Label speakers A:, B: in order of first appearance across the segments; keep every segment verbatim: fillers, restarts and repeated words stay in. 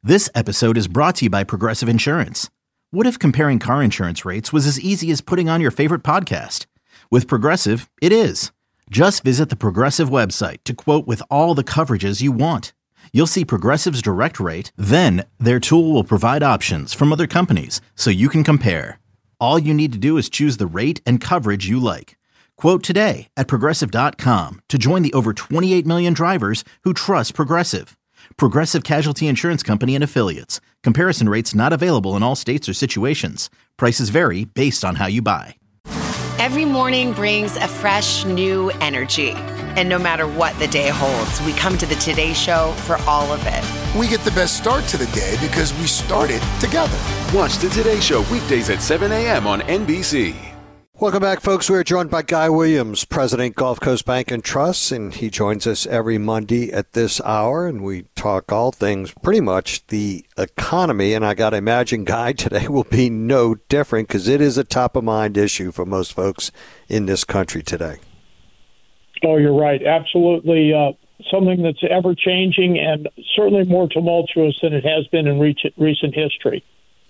A: This episode is brought to you by Progressive Insurance. What if comparing car insurance rates was as easy as putting on your favorite podcast? With Progressive, it is. Just visit the Progressive website to quote with all the coverages you want. You'll see Progressive's direct rate, then their tool will provide options from other companies so you can compare. All you need to do is choose the rate and coverage you like. Quote today at progressive dot com to join the over twenty-eight million drivers who trust Progressive. Progressive Casualty Insurance Company and Affiliates. Comparison rates not available in all states or situations. Prices vary based on how you buy.
B: Every morning brings a fresh, new energy. And no matter what the day holds, we come to the Today Show for all of it.
C: We get the best start to the day because we started together.
D: Watch the Today Show weekdays at seven a.m. on N B C.
E: Welcome back, folks. We're joined by Guy Williams, President, Gulf Coast Bank and Trust, and he joins us every Monday at this hour, and we talk all things, pretty much the economy, and I got to imagine, Guy, today will be no different because it is a top-of-mind issue for most folks in this country today.
F: Oh, you're right. Absolutely. Uh, something that's ever-changing and certainly more tumultuous than it has been in recent, recent history.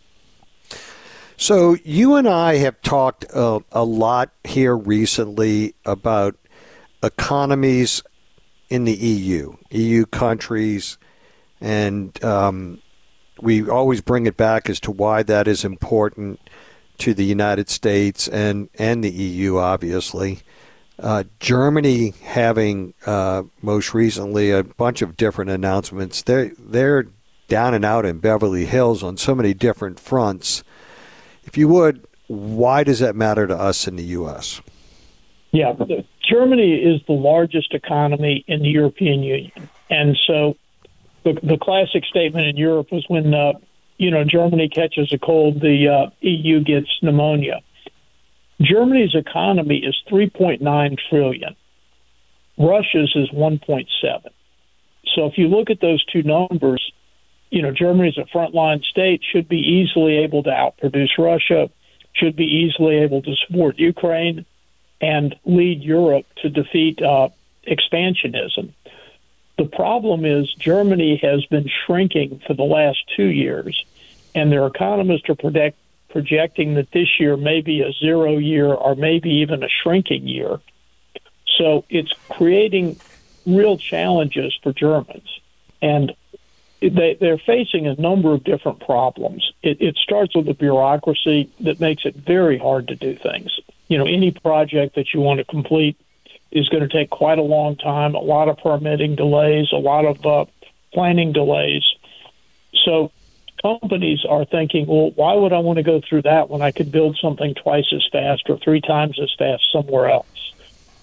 E: So you and I have talked uh, a lot here recently about economies in the E U, E U countries, and um, we always bring it back as to why that is important to the United States and, and the E U, obviously. Uh, Germany having uh, most recently a bunch of different announcements. They're, they're down and out in Beverly Hills on so many different fronts. If you would, why does that matter to us in the U S?
F: Yeah, Germany is the largest economy in the European Union. And so the, the classic statement in Europe was when, uh, you know, Germany catches a cold, the uh, E U gets pneumonia. Germany's economy is three point nine trillion dollars. Russia's is one point seven. So if you look at those two numbers, you know, Germany's a frontline state, should be easily able to outproduce Russia, should be easily able to support Ukraine, and lead Europe to defeat uh, expansionism. The problem is Germany has been shrinking for the last two years, and their economists are predict, projecting that this year may be a zero year or maybe even a shrinking year. So it's creating real challenges for Germans. And They, they're facing a number of different problems. It, it starts with a bureaucracy that makes it very hard to do things. You know, any project that you want to complete is going to take quite a long time, a lot of permitting delays, a lot of uh, planning delays. So companies are thinking, well, why would I want to go through that when I could build something twice as fast or three times as fast somewhere else?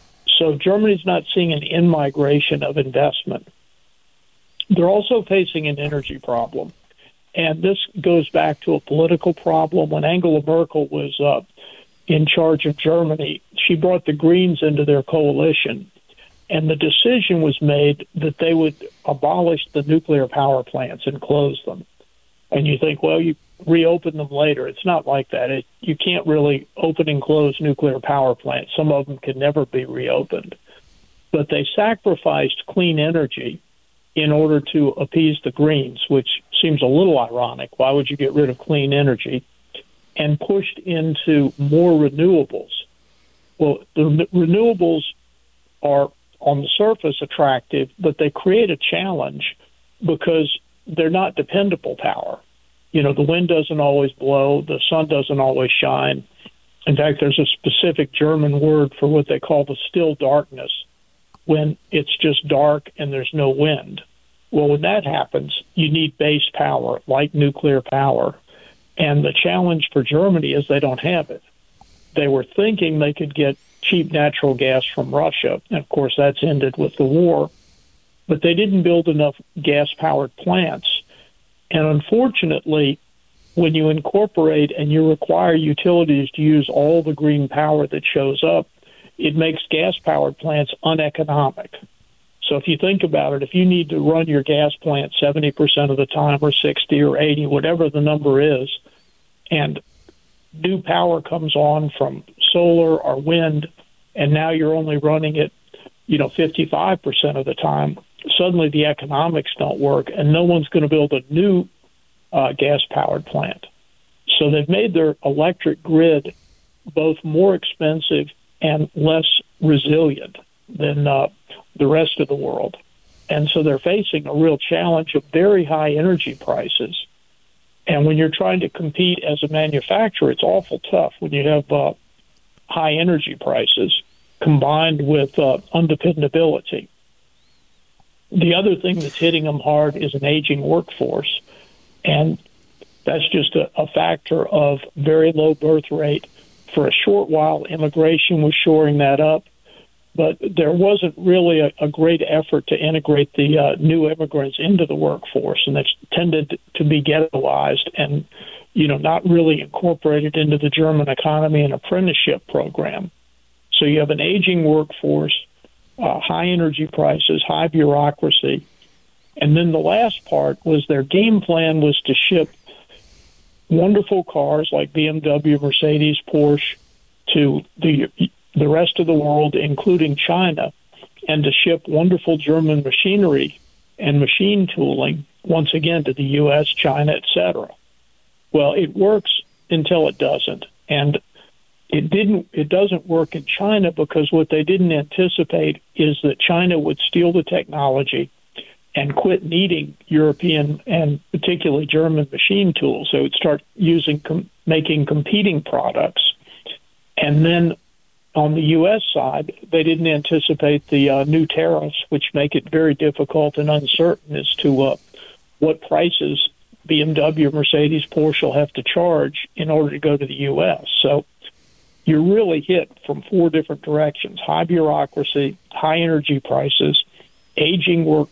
F: So Germany's not seeing an in-migration of investment. They're also facing an energy problem, and this goes back to a political problem. When Angela Merkel was uh, in charge of Germany, she brought the Greens into their coalition, and the decision was made that they would abolish the nuclear power plants and close them. And you think, well, you reopen them later. It's not like that. It, you can't really open and close nuclear power plants. Some of them can never be reopened. But they sacrificed clean energy in order to appease the Greens, which seems a little ironic. Why would you get rid of clean energy? And pushed into more renewables. Well, the renewables are on the surface attractive, but they create a challenge because they're not dependable power. You know, the wind doesn't always blow, the sun doesn't always shine. In fact, there's a specific German word for what they call the still darkness, when it's just dark and there's no wind. Well, when that happens, you need base power, like nuclear power. And the challenge for Germany is they don't have it. They were thinking they could get cheap natural gas from Russia. And, of course, that's ended with the war. But they didn't build enough gas-powered plants. And unfortunately, when you incorporate and you require utilities to use all the green power that shows up, it makes gas-powered plants uneconomic. So if you think about it, if you need to run your gas plant seventy percent of the time or sixty or eighty, whatever the number is, and new power comes on from solar or wind, and now you're only running it, you know, fifty-five percent of the time, suddenly the economics don't work, and no one's going to build a new uh, gas-powered plant. So they've made their electric grid both more expensive and less resilient than uh, the rest of the world. And so they're facing a real challenge of very high energy prices. And when you're trying to compete as a manufacturer, it's awful tough when you have uh, high energy prices combined with uh, undependability. The other thing that's hitting them hard is an aging workforce. And that's just a, a factor of very low birth rate. For a short while, immigration was shoring that up, but there wasn't really a, a great effort to integrate the uh, new immigrants into the workforce, and that's tended to be ghettoized and, you know, not really incorporated into the German economy and apprenticeship program. So you have an aging workforce, uh, high energy prices, high bureaucracy, and then the last part was their game plan was to ship wonderful cars like B M W, Mercedes, Porsche to the the rest of the world, including China, and to ship wonderful German machinery and machine tooling, once again, to the U S, China, et cetera. Well, it works until it doesn't. And it didn't. It doesn't work in China because what they didn't anticipate is that China would steal the technology and quit needing European and particularly German machine tools. So it would start using, com- making competing products. And then on the U S side, they didn't anticipate the uh, new tariffs, which make it very difficult and uncertain as to uh, what prices B M W, Mercedes, Porsche will have to charge in order to go to the U S. So you're really hit from four different directions: high bureaucracy, high energy prices, aging work,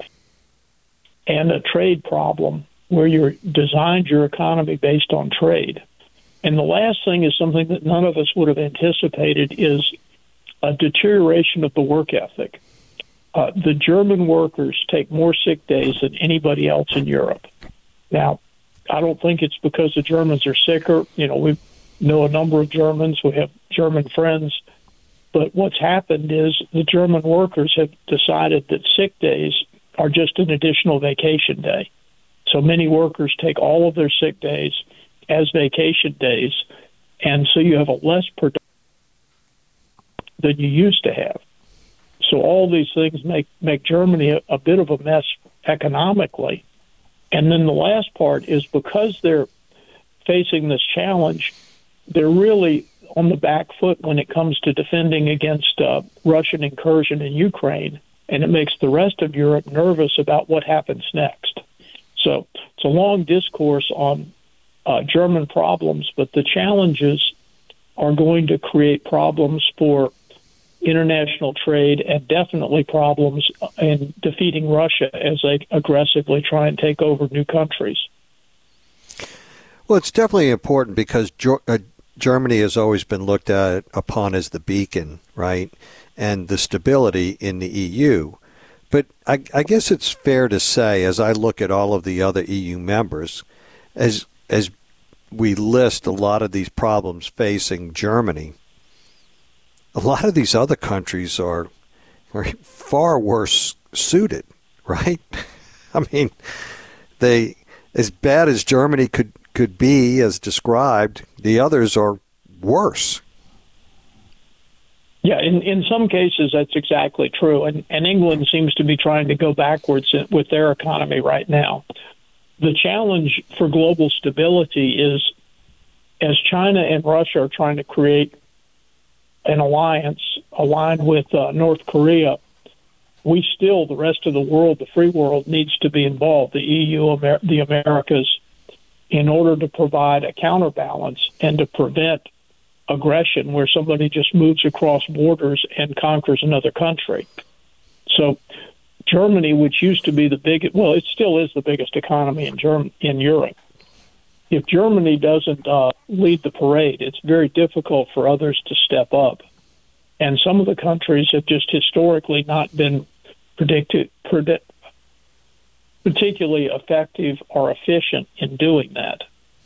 F: and a trade problem where you've designed your economy based on trade. And the last thing is something that none of us would have anticipated is a deterioration of the work ethic. Uh, the German workers take more sick days than anybody else in Europe. Now, I don't think it's because the Germans are sicker. You know, we know a number of Germans. We have German friends. But what's happened is the German workers have decided that sick days are just an additional vacation day. So many workers take all of their sick days as vacation days, and so you have a less productive than you used to have. So all these things make, make Germany a, a bit of a mess economically. And then the last part is because they're facing this challenge, they're really on the back foot when it comes to defending against uh, Russian incursion in Ukraine, and it makes the rest of Europe nervous about what happens next. So it's a long discourse on uh, German problems, but the challenges are going to create problems for international trade and definitely problems in defeating Russia as they aggressively try and take over new countries.
E: Well, it's definitely important because Ge- uh, Germany has always been looked at upon as the beacon, right, and the stability in the E U. But I, I guess it's fair to say, as I look at all of the other E U members, as as we list a lot of these problems facing Germany, a lot of these other countries are, are far worse suited, right? I mean, they, as bad as Germany could, could be, as described, the others are worse.
F: Yeah, in, in some cases, that's exactly true. And, and England seems to be trying to go backwards with their economy right now. The challenge for global stability is, as China and Russia are trying to create an alliance aligned with uh, North Korea, we still, the rest of the world, the free world, needs to be involved, the E U, Amer- the Americas, in order to provide a counterbalance and to prevent aggression where somebody just moves across borders and conquers another country. So Germany, which used to be the biggest, well, it still is the biggest economy in Germ- in Europe. If Germany doesn't uh, lead the parade, it's very difficult for others to step up. And some of the countries have just historically not been predicted, predict, particularly effective or efficient in doing that.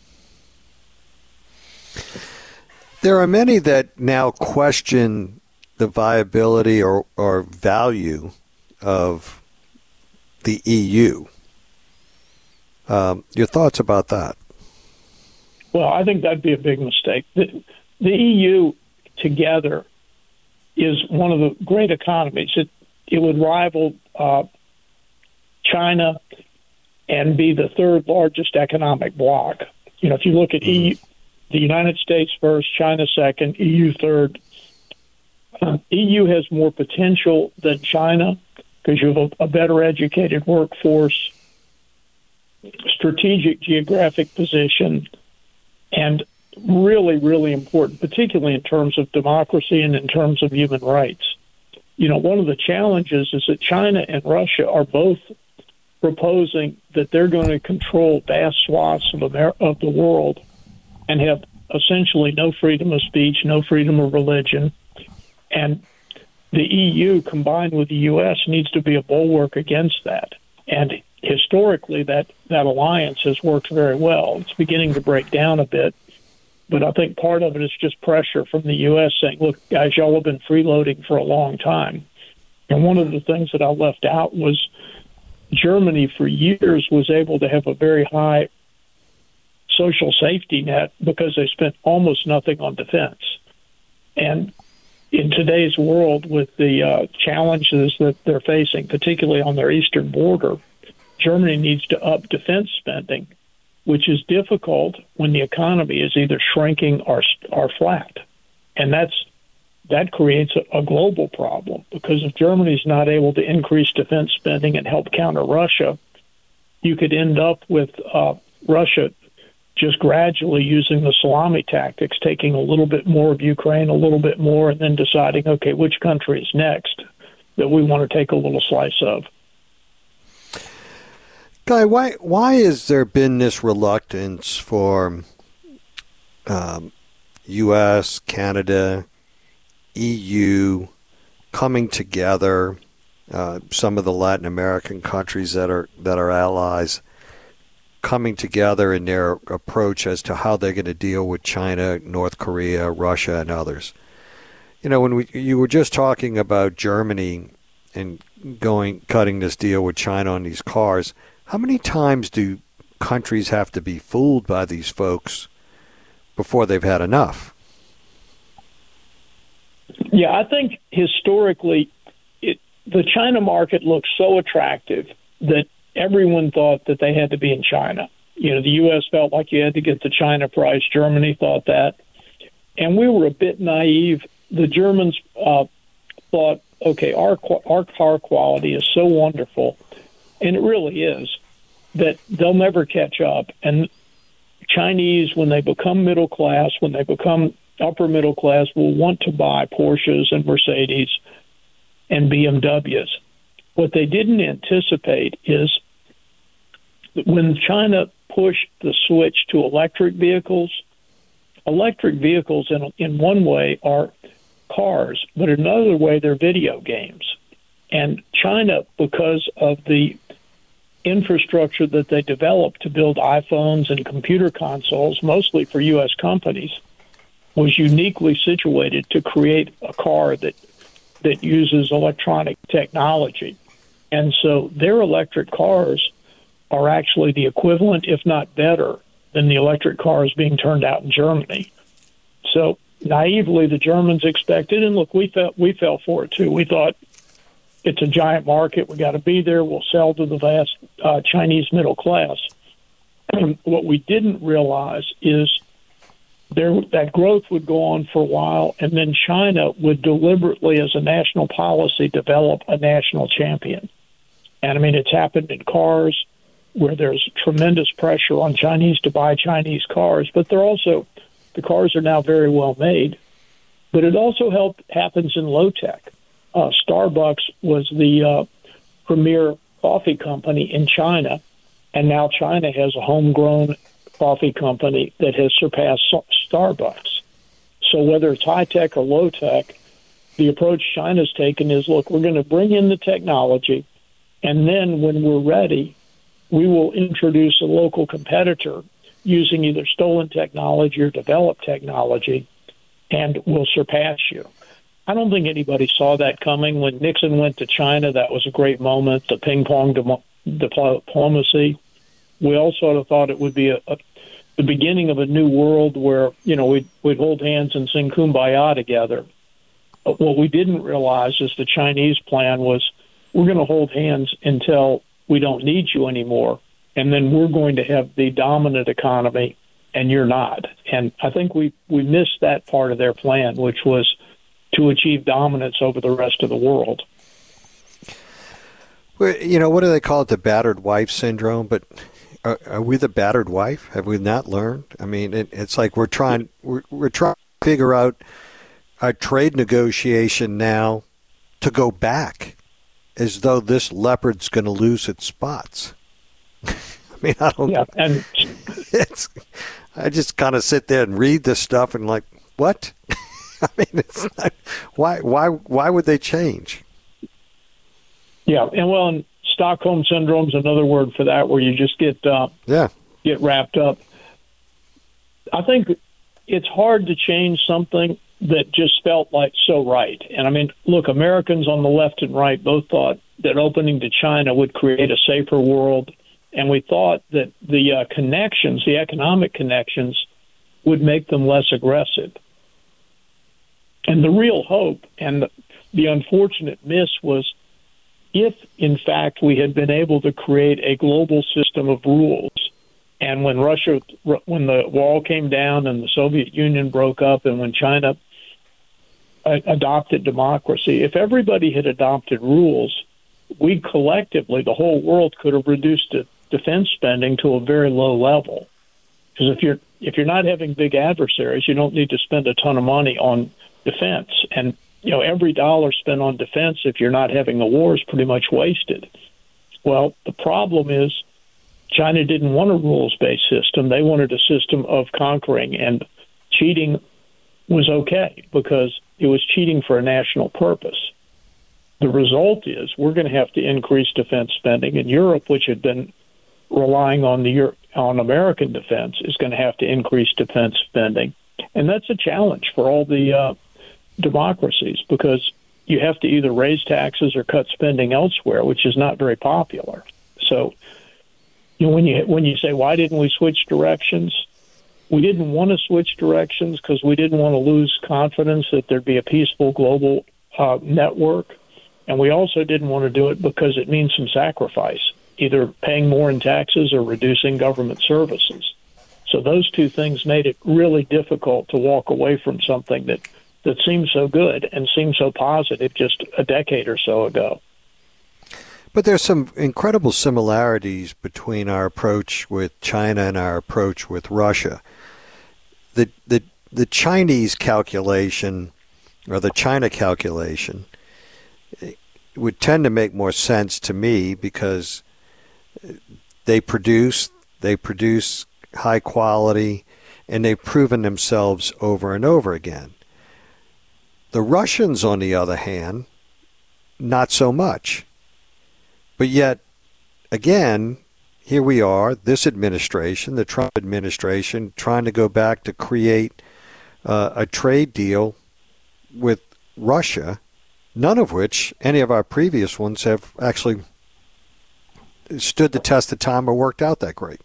E: There are many that now question the viability or, or value of the E U. Um, your thoughts about that?
F: Well, I think that'd be a big mistake. The, the E U together is one of the great economies. It it would rival uh, China and be the third largest economic bloc. You know, if you look at mm-hmm. E U, the United States first, China second, E U third. Uh, E U has more potential than China because you have a, a better educated workforce, strategic geographic position, and really, really important, particularly in terms of democracy and in terms of human rights. You know, one of the challenges is that China and Russia are both proposing that they're going to control vast swaths of, Amer- of the world and have essentially no freedom of speech, no freedom of religion. And the E U, combined with the U S, needs to be a bulwark against that. And historically, that, that alliance has worked very well. It's beginning to break down a bit. But I think part of it is just pressure from the U S saying, look, guys, y'all have been freeloading for a long time. And one of the things that I left out was Germany for years was able to have a very high social safety net because they spent almost nothing on defense. And in today's world, with the uh, challenges that they're facing, particularly on their eastern border, Germany needs to up defense spending, which is difficult when the economy is either shrinking or or flat. And that's that creates a, a global problem, because if Germany is not able to increase defense spending and help counter Russia, you could end up with uh, Russia just gradually using the salami tactics, taking a little bit more of Ukraine, a little bit more, and then deciding, okay, which country is next that we want to take a little slice of.
E: Guy, why why has there been this reluctance for um, U S, Canada, E U coming together, uh, some of the Latin American countries that are that are allies coming together in their approach as to how they're going to deal with China, North Korea, Russia, and others? You know, when we you were just talking about Germany and going cutting this deal with China on these cars, how many times do countries have to be fooled by these folks before they've had enough?
F: Yeah, I think historically it, the China market looks so attractive that everyone thought that they had to be in China. You know, the U S felt like you had to get the China price. Germany thought that. And we were a bit naive. The Germans uh, thought, okay, our our car quality is so wonderful, and it really is, that they'll never catch up. And Chinese, when they become middle class, when they become upper middle class, will want to buy Porsches and Mercedes and B M Ws. What they didn't anticipate is that when China pushed the switch to electric vehicles, electric vehicles in, in one way are cars, but in another way they're video games. And China, because of the infrastructure that they developed to build iPhones and computer consoles, mostly for U S companies, was uniquely situated to create a car that that uses electronic technology. And so their electric cars are actually the equivalent, if not better, than the electric cars being turned out in Germany. So naively, the Germans expected, and look, we felt we fell for it too. We thought it's a giant market. We got to be there. We'll sell to the vast uh, Chinese middle class. What we didn't realize is there that growth would go on for a while, and then China would deliberately, as a national policy, develop a national champion. And I mean, it's happened in cars where there's tremendous pressure on Chinese to buy Chinese cars, but they're also, the cars are now very well made. But it also help, happens in low tech. Uh, Starbucks was the uh, premier coffee company in China, and now China has a homegrown coffee company that has surpassed Starbucks. So whether it's high tech or low tech, the approach China's taken is, look, we're going to bring in the technology, and then when we're ready, we will introduce a local competitor using either stolen technology or developed technology, and we'll surpass you. I don't think anybody saw that coming. When Nixon went to China, that was a great moment, the ping-pong de- diplomacy. we all sort of thought it would be a, a, the beginning of a new world where, you know, we'd, we'd hold hands and sing Kumbaya together. But what we didn't realize is the Chinese plan was, we're going to hold hands until we don't need you anymore, and then we're going to have the dominant economy, and you're not. And I think we, we missed that part of their plan, which was to achieve dominance over the rest of the world.
E: Well, you know, what do they call it? The battered wife syndrome. But are, are we the battered wife? Have we not learned? I mean, it, it's like we're trying we're, we're trying to figure out our trade negotiation now to go back, as though this leopard's going to lose its spots. I mean, I don't.
F: Yeah, and
E: it's. I just kind of sit there and read this stuff and like, what? I mean, it's not. Why? Why? Why would they change?
F: Yeah, and well, and Stockholm syndrome is another word for that, where you just get uh,
E: yeah
F: get wrapped up. I think it's hard to change something that just felt like so right. And I mean, look, Americans on the left and right both thought that opening to China would create a safer world, and we thought that the uh, connections, the economic connections, would make them less aggressive. And the real hope and the, the unfortunate miss was, if, in fact, we had been able to create a global system of rules, and when Russia, when the wall came down and the Soviet Union broke up, and when China adopted democracy, if everybody had adopted rules, we collectively, the whole world, could have reduced defense spending to a very low level. Because if you're if you're not having big adversaries, you don't need to spend a ton of money on defense. And you know, every dollar spent on defense, if you're not having a war, is pretty much wasted. Well, the problem is China didn't want a rules-based system. They wanted a system of conquering, and cheating was okay because it was cheating for a national purpose. The result is we're going to have to increase defense spending, and Europe, which had been relying on the Euro- on American defense, is going to have to increase defense spending. And that's a challenge for all the uh, democracies, because you have to either raise taxes or cut spending elsewhere, which is not very popular. So, you know, when you when you say, why didn't we switch directions? We didn't want to switch directions because we didn't want to lose confidence that there'd be a peaceful global uh, network. And we also didn't want to do it because it means some sacrifice, either paying more in taxes or reducing government services. So those two things made it really difficult to walk away from something that, that seemed so good and seemed so positive just a decade or so ago.
E: But there's some incredible similarities between our approach with China and our approach with Russia. The the the Chinese calculation, or the China calculation, would tend to make more sense to me because they produce they produce high quality, and they've proven themselves over and over again. The Russians, on the other hand, not so much. But yet, again, here we are, this administration, the Trump administration, trying to go back to create uh, a trade deal with Russia, none of which, any of our previous ones, have actually stood the test of time or worked out that great.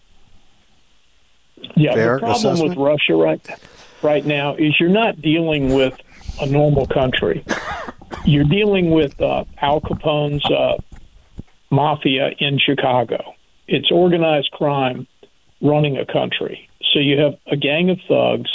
F: Yeah,
E: Fair
F: the problem
E: assessment?
F: with Russia right, right now is you're not dealing with a normal country. You're dealing with uh, Al Capone's uh, mafia in Chicago. It's organized crime running a country. So you have a gang of thugs,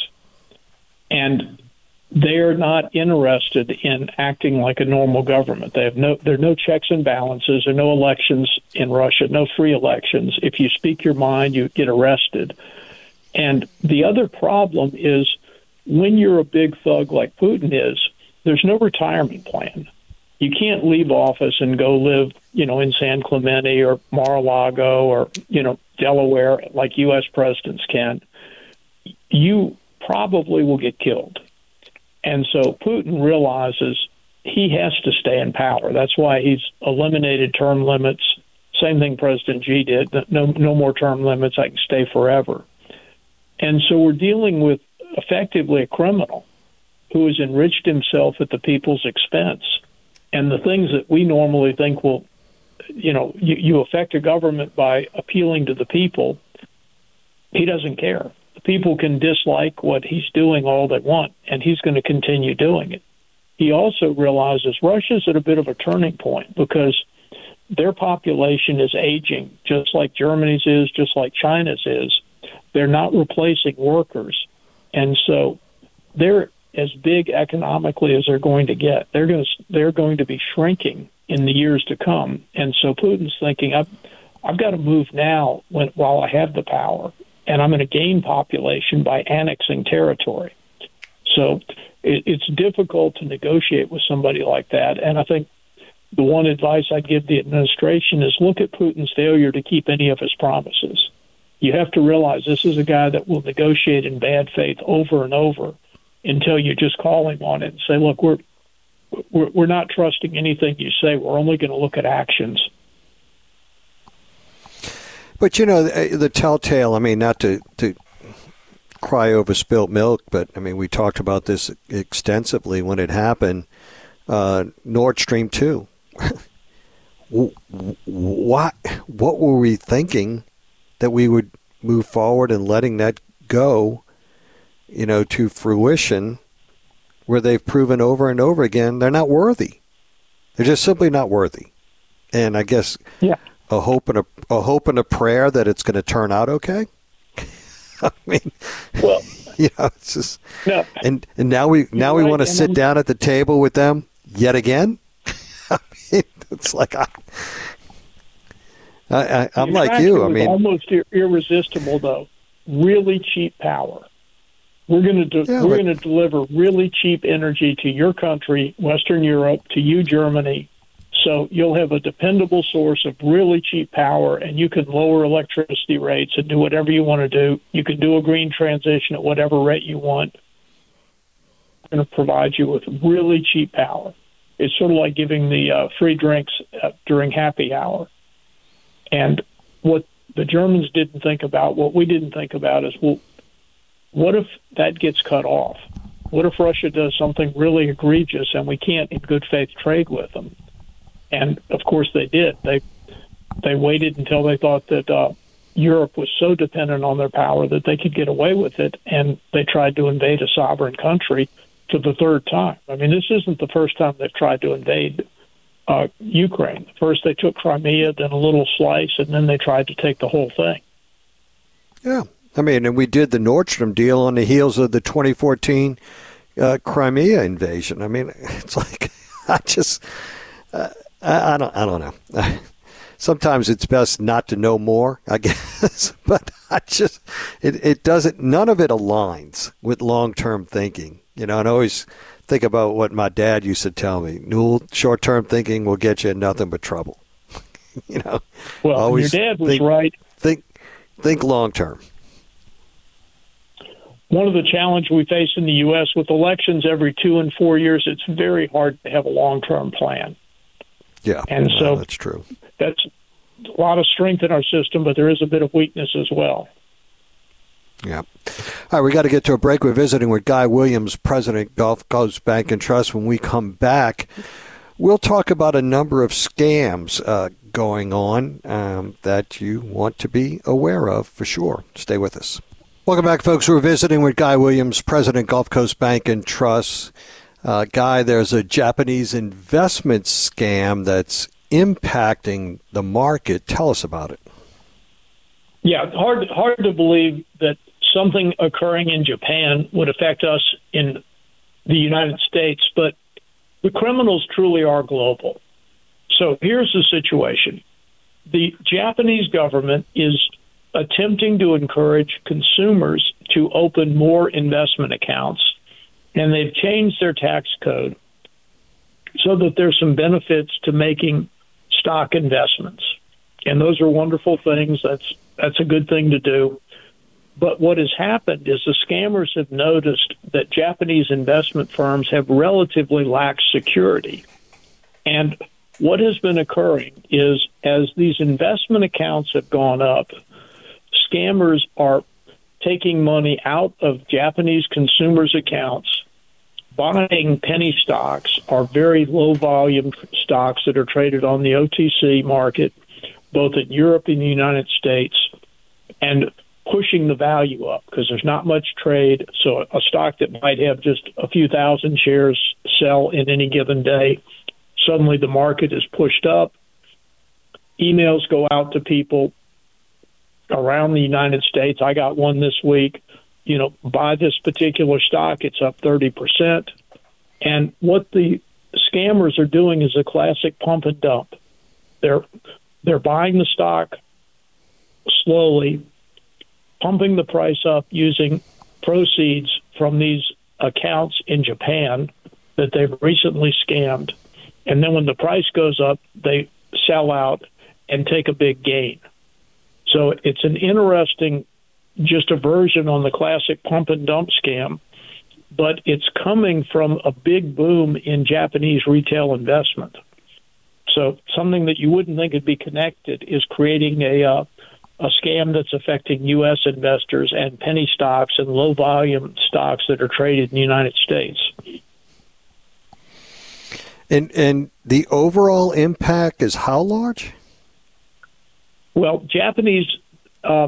F: and they're not interested in acting like a normal government. They have no, there are no checks and balances. There are no elections in Russia, no free elections. If you speak your mind, you get arrested. And the other problem is when you're a big thug like Putin is, there's no retirement plan. You can't leave office and go live, you know, in San Clemente or Mar-a-Lago or, you know, Delaware like U S presidents can. You probably will get killed. And so Putin realizes he has to stay in power. That's why he's eliminated term limits. Same thing President Xi did. No, no more term limits. I can stay forever. And so we're dealing with effectively a criminal who has enriched himself at the people's expense. And the things that we normally think will you know, you, you affect a government by appealing to the people, he doesn't care. The people can dislike what he's doing all they want, and he's going to continue doing it. He also realizes Russia's at a bit of a turning point because their population is aging, just like Germany's is, just like China's is. They're not replacing workers. And so they're as big economically as they're going to get. They're going to, they're going to be shrinking in the years to come. And so Putin's thinking, I've, I've got to move now when, while I have the power, and I'm going to gain population by annexing territory. So it, it's difficult to negotiate with somebody like that. And I think the one advice I'd give the administration is look at Putin's failure to keep any of his promises. You have to realize this is a guy that will negotiate in bad faith over and over until you just call him on it and say, look, we're we're, we're not trusting anything you say. We're only going to look at actions.
E: But, you know, the, the telltale, I mean, not to, to cry over spilt milk, but, I mean, we talked about this extensively when it happened, uh, Nord Stream two. what, what were we thinking that we would move forward and letting that go, you know, to fruition, where they've proven over and over again they're not worthy. They're just simply not worthy. And I guess yeah. a hope and a, a hope and a prayer that it's going to turn out okay. I mean,
F: well,
E: you know, it's just
F: no,
E: and and now we now we right, want to sit I'm, down at the table with them yet again. I mean, it's like I. I, I, I'm like you. I mean,
F: almost ir- irresistible, though. Really cheap power. We're going to de- yeah, we're going to deliver really cheap energy to your country, Western Europe, to you, Germany. So you'll have a dependable source of really cheap power, and you can lower electricity rates and do whatever you want to do. You can do a green transition at whatever rate you want. We're going to provide you with really cheap power. It's sort of like giving the uh, free drinks uh, during happy hour. And what the Germans didn't think about, what we didn't think about is, well, what if that gets cut off? What if Russia does something really egregious and we can't in good faith trade with them? And, of course, they did. They they waited until they thought that uh, Europe was so dependent on their power that they could get away with it, and they tried to invade a sovereign country for the third time. I mean, this isn't the first time they've tried to invade Uh, Ukraine. First they took Crimea, then a little slice, and then they tried to take the whole thing.
E: Yeah. I mean, and we did the Nordstrom deal on the heels of the twenty fourteen uh, Crimea invasion. I mean, it's like, I just, uh, I, I don't I don't know. Sometimes it's best not to know more, I guess. But I just, it, it doesn't, none of it aligns with long-term thinking. You know, and I always think about what my dad used to tell me. Newell, short-term thinking will get you in nothing but trouble. you know,
F: well, always your dad was
E: think,
F: right.
E: Think, think long-term.
F: One of the challenges we face in the U S with elections every two and four years, it's very hard to have a long-term plan.
E: Yeah,
F: and
E: no,
F: so
E: that's true.
F: That's a lot of strength in our system, but there is a bit of weakness as well.
E: Yeah. All right, we got to get to a break. We're visiting with Guy Williams, President, Gulf Coast Bank and Trust. When we come back, we'll talk about a number of scams uh, going on um, that you want to be aware of for sure. Stay with us. Welcome back, folks. We're visiting with Guy Williams, President, Gulf Coast Bank and Trust. Uh, Guy, there's a Japanese investment scam that's impacting the market. Tell us about it.
F: Yeah, hard hard to believe that something occurring in Japan would affect us in the United States, but the criminals truly are global. So here's the situation. The Japanese government is attempting to encourage consumers to open more investment accounts, and they've changed their tax code so that there's some benefits to making stock investments. And those are wonderful things. That's that's a good thing to do. But what has happened is the scammers have noticed that Japanese investment firms have relatively lax security. And what has been occurring is as these investment accounts have gone up, scammers are taking money out of Japanese consumers' accounts, buying penny stocks are very low volume stocks that are traded on the O T C market, both in Europe and the United States, and pushing the value up because there's not much trade. So a stock that might have just a few thousand shares sell in any given day, suddenly the market is pushed up. Emails go out to people around the United States. I got one this week. You know, buy this particular stock, it's up thirty percent. And what the scammers are doing is a classic pump and dump. They're they're buying the stock slowly, pumping the price up using proceeds from these accounts in Japan that they've recently scammed. And then when the price goes up, they sell out and take a big gain. So it's an interesting, just a version on the classic pump and dump scam, but it's coming from a big boom in Japanese retail investment. So something that you wouldn't think would be connected is creating a uh, a scam that's affecting U S investors and penny stocks and low volume stocks that are traded in the United States.
E: And and the overall impact is how large?
F: Well, Japanese uh,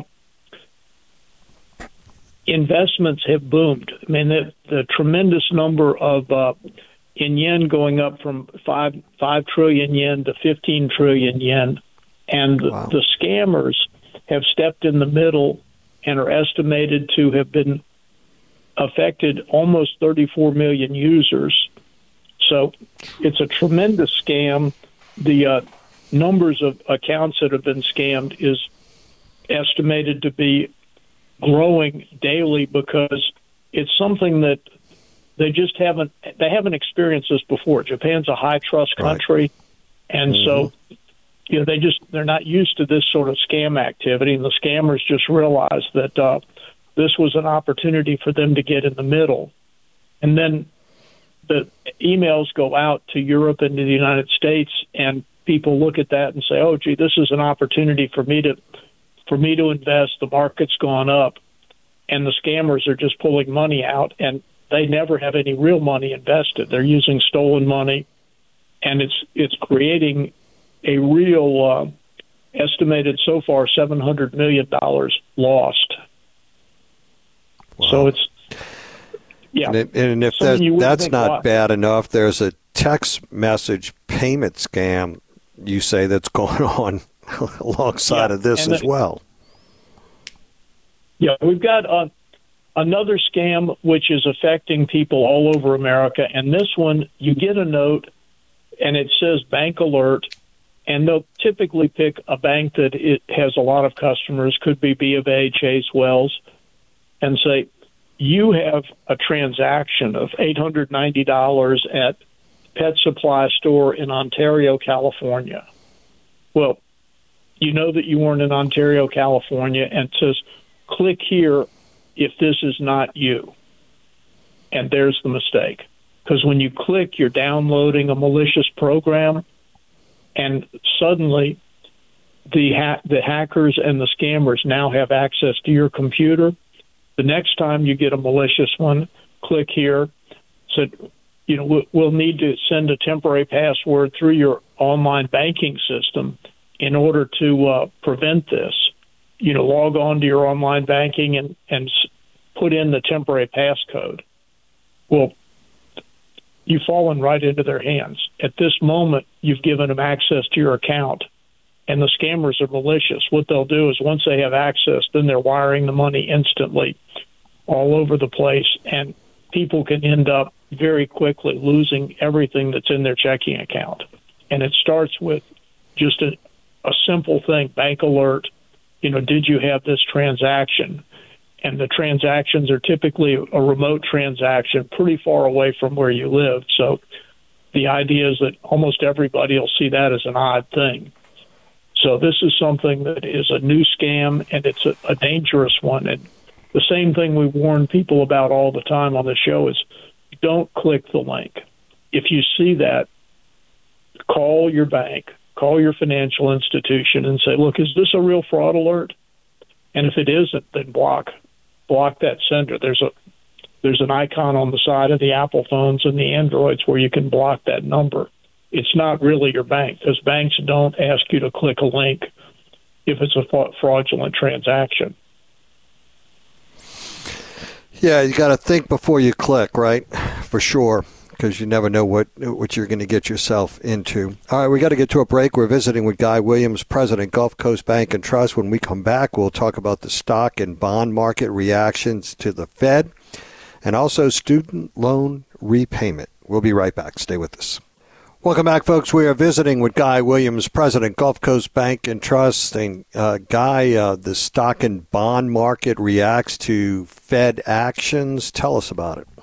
F: investments have boomed. I mean, the, the tremendous number of uh, in yen going up from five five trillion yen to fifteen trillion yen, and the,
E: wow.
F: the scammers have stepped in the middle and are estimated to have been affected almost thirty-four million users. So it's a tremendous scam. The uh, numbers of accounts that have been scammed is estimated to be growing daily because it's something that they just haven't they haven't experienced this before. Japan's a high trust country, right. and mm-hmm. so you know they just they're not used to this sort of scam activity, and the scammers just realized that uh, this was an opportunity for them to get in the middle, and then the emails go out to Europe and to the United States, and people look at that and say, "Oh, gee, this is an opportunity for me to for me to invest. The market's gone up," and the scammers are just pulling money out, and they never have any real money invested. They're using stolen money, and it's it's creating a real uh, estimated so far seven hundred million dollars lost.
E: Wow.
F: So it's yeah,
E: and, it, and if that, that's not why. bad enough, there's a text message payment scam you say that's going on alongside yeah, of this as
F: the,
E: well.
F: Yeah, we've got uh, another scam which is affecting people all over America, and this one, you get a note, and it says Bank Alert, and they'll typically pick a bank that it has a lot of customers, could be B of A, Chase, Wells, and say, you have a transaction of eight hundred ninety dollars at Pet Supply Store in Ontario, California. Well, you know that you weren't in Ontario, California, and it says, click here if this is not you. And there's the mistake. Because when you click, you're downloading a malicious program, and suddenly the ha- the hackers and the scammers now have access to your computer. The next time you get a malicious one, click here. So, you know, we'll need to send a temporary password through your online banking system in order to uh, prevent this. You know, log on to your online banking and, and put in the temporary passcode. Well, you've fallen right into their hands. At this moment, you've given them access to your account, and the scammers are malicious. What they'll do is once they have access, then they're wiring the money instantly all over the place, and people can end up very quickly losing everything that's in their checking account. And it starts with just a, a simple thing, Bank Alert. You know, did you have this transaction? And the transactions are typically a remote transaction pretty far away from where you live. So the idea is that almost everybody will see that as an odd thing. So this is something that is a new scam, and it's a, a dangerous one. And the same thing we warn people about all the time on the show is don't click the link. If you see that, call your bank, call your financial institution and say, look, is this a real fraud alert? And if it isn't, then block block that sender. There's a there's an icon on the side of the Apple phones and the Androids where you can block that number. It's not really your bank, because banks don't ask you to click a link if it's a fraudulent transaction.
E: Yeah, you got to think before you click, right? For sure, because you never know what what you're going to get yourself into. All right, we got to get to a break. We're visiting with Guy Williams, President, Gulf Coast Bank and Trust. When we come back, we'll talk about the stock and bond market reactions to the Fed and also student loan repayment. We'll be right back. Stay with us. Welcome back, folks. We are visiting with Guy Williams, President, Gulf Coast Bank and Trust. And uh, Guy, uh, the stock and bond market reacts to Fed actions. Tell us about it.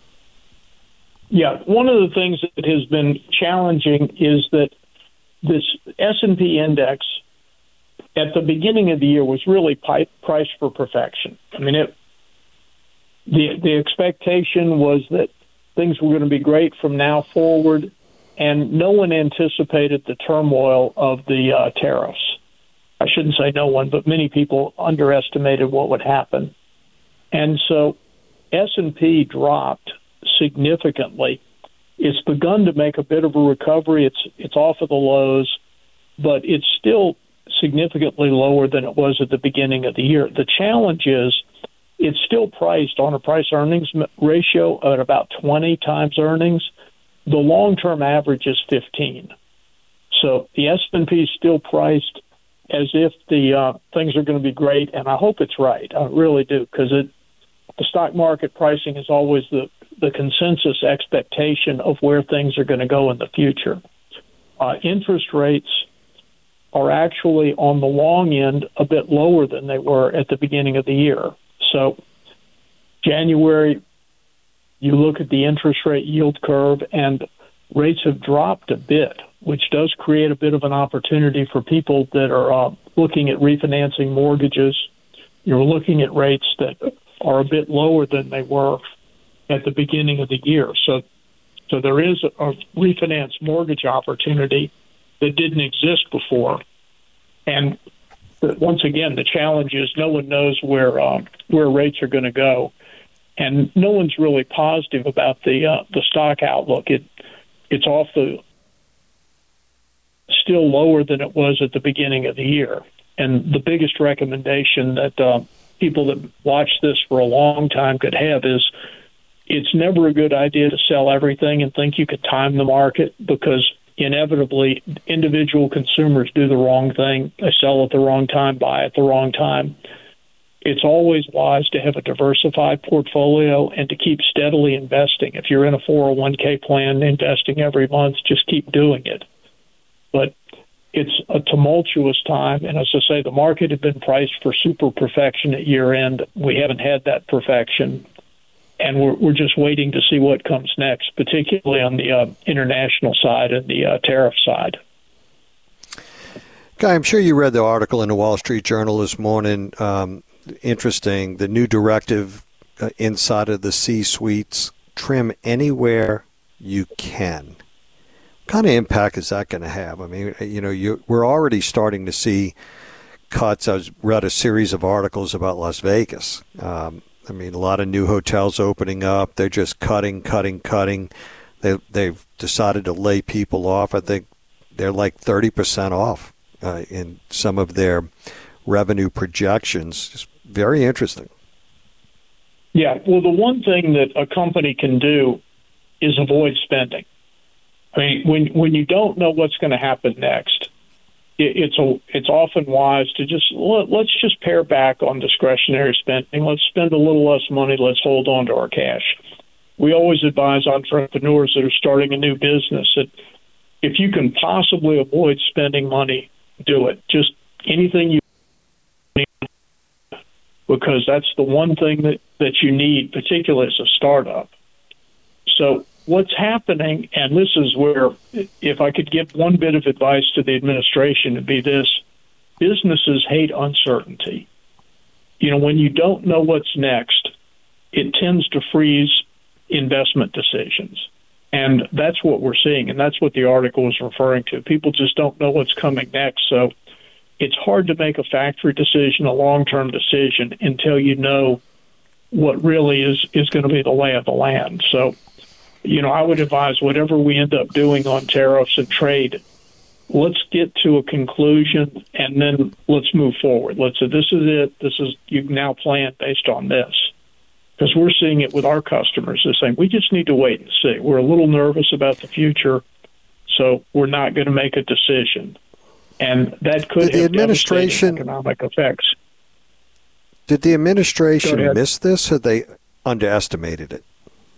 F: Yeah, one of the things that has been challenging is that this S and P index at the beginning of the year was really pi- priced for perfection. I mean, it, the the expectation was that things were going to be great from now forward, and no one anticipated the turmoil of the uh, tariffs. I shouldn't say no one, but many people underestimated what would happen. And so S and P dropped significantly. It's begun to make a bit of a recovery. It's it's off of the lows, but it's still significantly lower than it was at the beginning of the year. The challenge is it's still priced on a price-earnings ratio at about twenty times earnings. The long-term average is fifteen. So the S and P is still priced as if the uh, things are going to be great, and I hope it's right. I really do, because it the stock market pricing is always the, the consensus expectation of where things are going to go in the future. Uh, interest rates are actually on the long end a bit lower than they were at the beginning of the year. So January, you look at the interest rate yield curve, and rates have dropped a bit, which does create a bit of an opportunity for people that are uh, looking at refinancing mortgages. You're looking at rates that are a bit lower than they were at the beginning of the year. So so there is a, a refinance mortgage opportunity that didn't exist before. And once again, the challenge is no one knows where uh, where rates are going to go. And no one's really positive about the uh, the stock outlook. It It's off the still lower than it was at the beginning of the year. And the biggest recommendation that uh, people that watch this for a long time could have is it's never a good idea to sell everything and think you could time the market, because inevitably individual consumers do the wrong thing. They sell at the wrong time, buy at the wrong time. It's always wise to have a diversified portfolio and to keep steadily investing. If you're in a four oh one k plan investing every month, just keep doing it. But it's a tumultuous time, and as I say, the market had been priced for super perfection at year end. We haven't had that perfection, and we're we're just waiting to see what comes next, particularly on the uh, international side and the uh, tariff side.
E: Guy, I'm sure you read the article in the Wall Street Journal this morning. Um, interesting, the new directive uh, inside of the C-suites: trim anywhere you can. What kind of impact is that going to have? I mean, you know, you, we're already starting to see cuts. I was, read a series of articles about Las Vegas. Um, I mean, a lot of new hotels opening up. They're just cutting, cutting, cutting. They, they've decided to lay people off. I think they're like thirty percent off uh, in some of their revenue projections. Just very interesting.
F: Yeah, well, the one thing that a company can do is avoid spending. I mean, when when you don't know what's going to happen next, it, it's a it's often wise to just let, let's just pare back on discretionary spending. Let's spend a little less money. Let's hold on to our cash. We always advise entrepreneurs that are starting a new business that if you can possibly avoid spending money, do it. Just anything you need, because that's the one thing that, that you need, particularly as a startup. So what's happening, and this is where, if I could give one bit of advice to the administration, it'd be this: businesses hate uncertainty. You know, when you don't know what's next, it tends to freeze investment decisions. And that's what we're seeing, and that's what the article is referring to. People just don't know what's coming next, so it's hard to make a factory decision, a long-term decision, until you know what really is, is going to be the lay of the land. So, you know, I would advise whatever we end up doing on tariffs and trade, let's get to a conclusion and then let's move forward. Let's say, this is it. This is, you now plan based on this. Because we're seeing it with our customers. They're saying, we just need to wait and see. We're a little nervous about the future, so we're not going to make a decision. And that could
E: did the
F: have
E: administration,
F: devastating economic effects.
E: Did the administration miss this, or they underestimated it?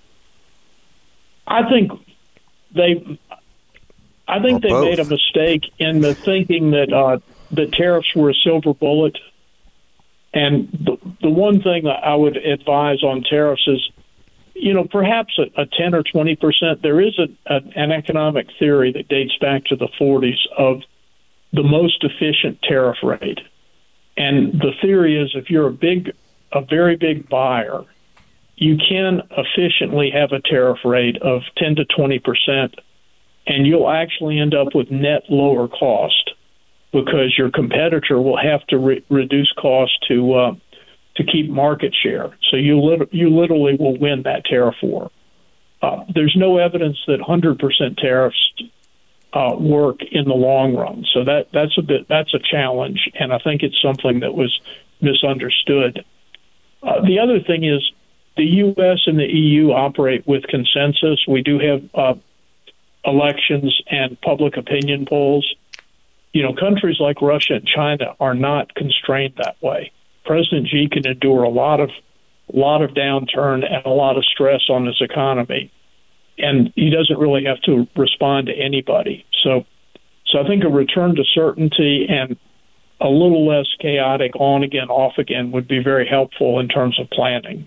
F: I think they, I think
E: or
F: they
E: both.
F: made a mistake in the thinking that uh, the tariffs were a silver bullet. And the, the one thing that I would advise on tariffs is, you know, perhaps a, a ten or twenty percent. There is a, a, an economic theory that dates back to the forties of the most efficient tariff rate. And the theory is if you're a big, a very big buyer, you can efficiently have a tariff rate of ten to twenty percent, and you'll actually end up with net lower cost, because your competitor will have to re- reduce costs to uh, to keep market share. So you lit- you literally will win that tariff war. Uh, there's no evidence that one hundred percent tariffs uh, work in the long run. So that that's a bit that's a challenge, and I think it's something that was misunderstood. Uh, the other thing is the U S and the E U operate with consensus. We do have uh, elections and public opinion polls. You know, countries like Russia and China are not constrained that way. President Xi can endure a lot of, lot of downturn and a lot of stress on his economy, and he doesn't really have to respond to anybody. So, so I think a return to certainty and a little less chaotic on again, off again would be very helpful in terms of planning.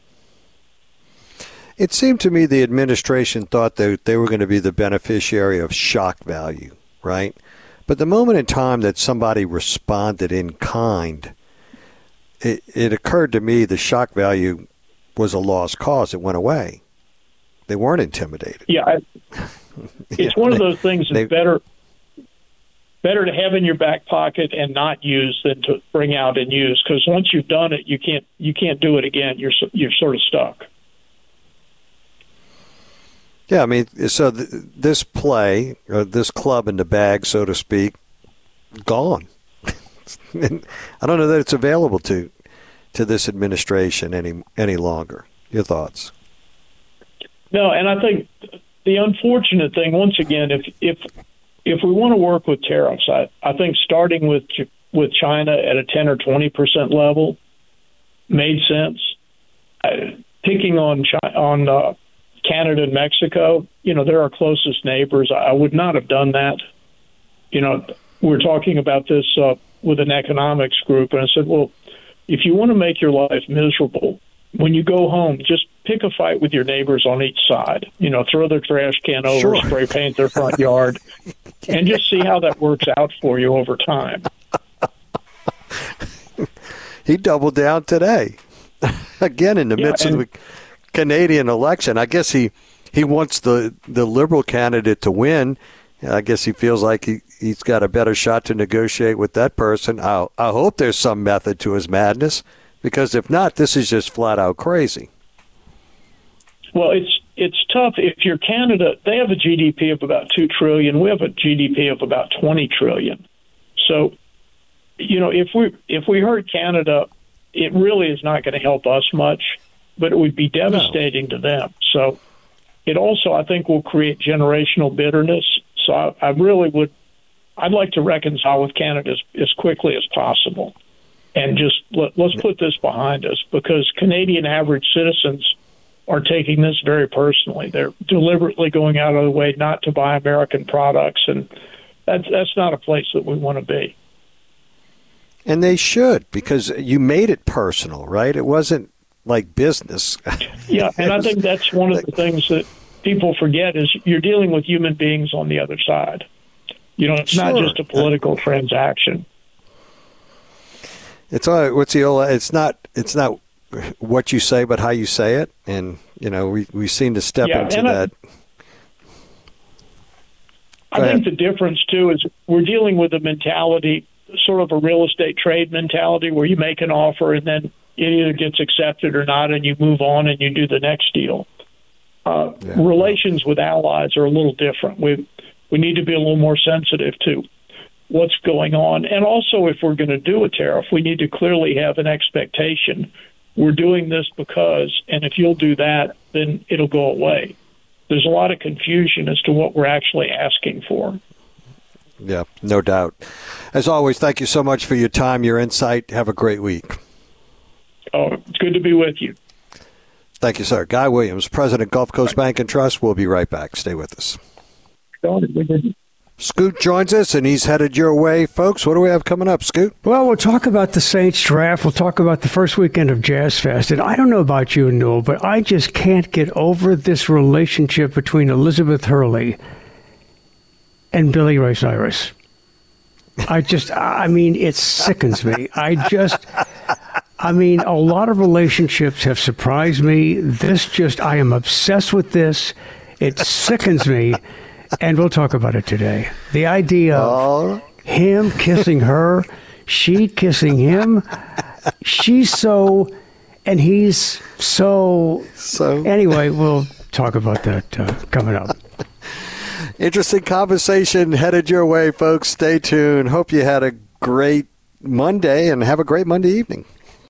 E: It seemed to me the administration thought that they were going to be the beneficiary of shock value, right? But the moment in time that somebody responded in kind, it, it occurred to me the shock value was a lost cause. It went away. They weren't intimidated.
F: Yeah, I, it's
E: yeah,
F: one
E: they,
F: of those things that's
E: they,
F: better better to have in your back pocket and not use than to bring out and use, because once you've done it, you can't you can't do it again. You're you're sort of stuck.
E: Yeah, I mean, so th- this play, or this club in the bag, so to speak, gone. And I don't know that it's available to to this administration any any longer. Your thoughts?
F: No, and I think the unfortunate thing, once again, if if if we want to work with tariffs, I, I think starting with with China at a ten or twenty percent level made sense. Uh, picking on China, on uh, Canada and Mexico, you know, they're our closest neighbors. I would not have done that. You know, we're talking about this uh, with an economics group, and I said, well, if you want to make your life miserable, when you go home, just pick a fight with your neighbors on each side. You know, throw their trash can over,
E: sure.
F: spray paint their front yard, and just see how that works out for you over time.
E: He doubled down today, again in the
F: Yeah,
E: midst
F: and,
E: of the Canadian election. I guess he, he wants the, the Liberal candidate to win. I guess he feels like he, he's got a better shot to negotiate with that person. I, I hope there's some method to his madness, because if not, this is just flat out crazy.
F: Well, it's it's tough. If you're Canada, they have a G D P of about two trillion dollars. We have a G D P of about twenty trillion dollars. So, you know, if we if we hurt Canada, it really is not going to help us much, but it would be devastating no. to them. So it also, I think, will create generational bitterness. So I, I really would, I'd like to reconcile with Canada as, as quickly as possible. And just let, let's put this behind us, because Canadian average citizens are taking this very personally. They're deliberately going out of the way not to buy American products, and that's that's not a place that we want to be.
E: And they should, because you made it personal, right? It wasn't like business.
F: Yeah, and I think that's one of the things that people forget is you're dealing with human beings on the other side. You know, it's
E: sure.
F: not just a political transaction.
E: It's all, what's the old, it's not it's not what you say, but how you say it, and you know we we seem to step
F: yeah,
E: into
F: and
E: that.
F: I, I think the difference too is we're dealing with a mentality, sort of a real estate trade mentality, where you make an offer and then it either gets accepted or not, and you move on and you do the next deal. Uh, yeah. Relations with allies are a little different. We we need to be a little more sensitive to what's going on. And also, if we're going to do a tariff, we need to clearly have an expectation. We're doing this because, and if you'll do that, then it'll go away. There's a lot of confusion as to what we're actually asking for.
E: Yeah, no doubt. As always, thank you so much for your time, your insight. Have a great week.
F: Oh, it's good to be with you.
E: Thank you, sir. Guy Williams, President, Gulf Coast Bank and Trust. We'll be right back. Stay with us. Scoot joins us, and he's headed your way. Folks, what do we have coming up, Scoot?
G: Well, we'll talk about the Saints draft. We'll talk about the first weekend of Jazz Fest. And I don't know about you, Newell, but I just can't get over this relationship between Elizabeth Hurley and Billy Ray Cyrus. I just, I mean, it sickens me. I just, I mean, a lot of relationships have surprised me. This just, I am obsessed with this. It sickens me. And we'll talk about it today. The idea of him kissing her, she kissing him, she's so, and he's so. So anyway, we'll talk about that uh, coming up.
E: Interesting conversation headed your way, folks. Stay tuned. Hope you had a great Monday and have a great Monday evening.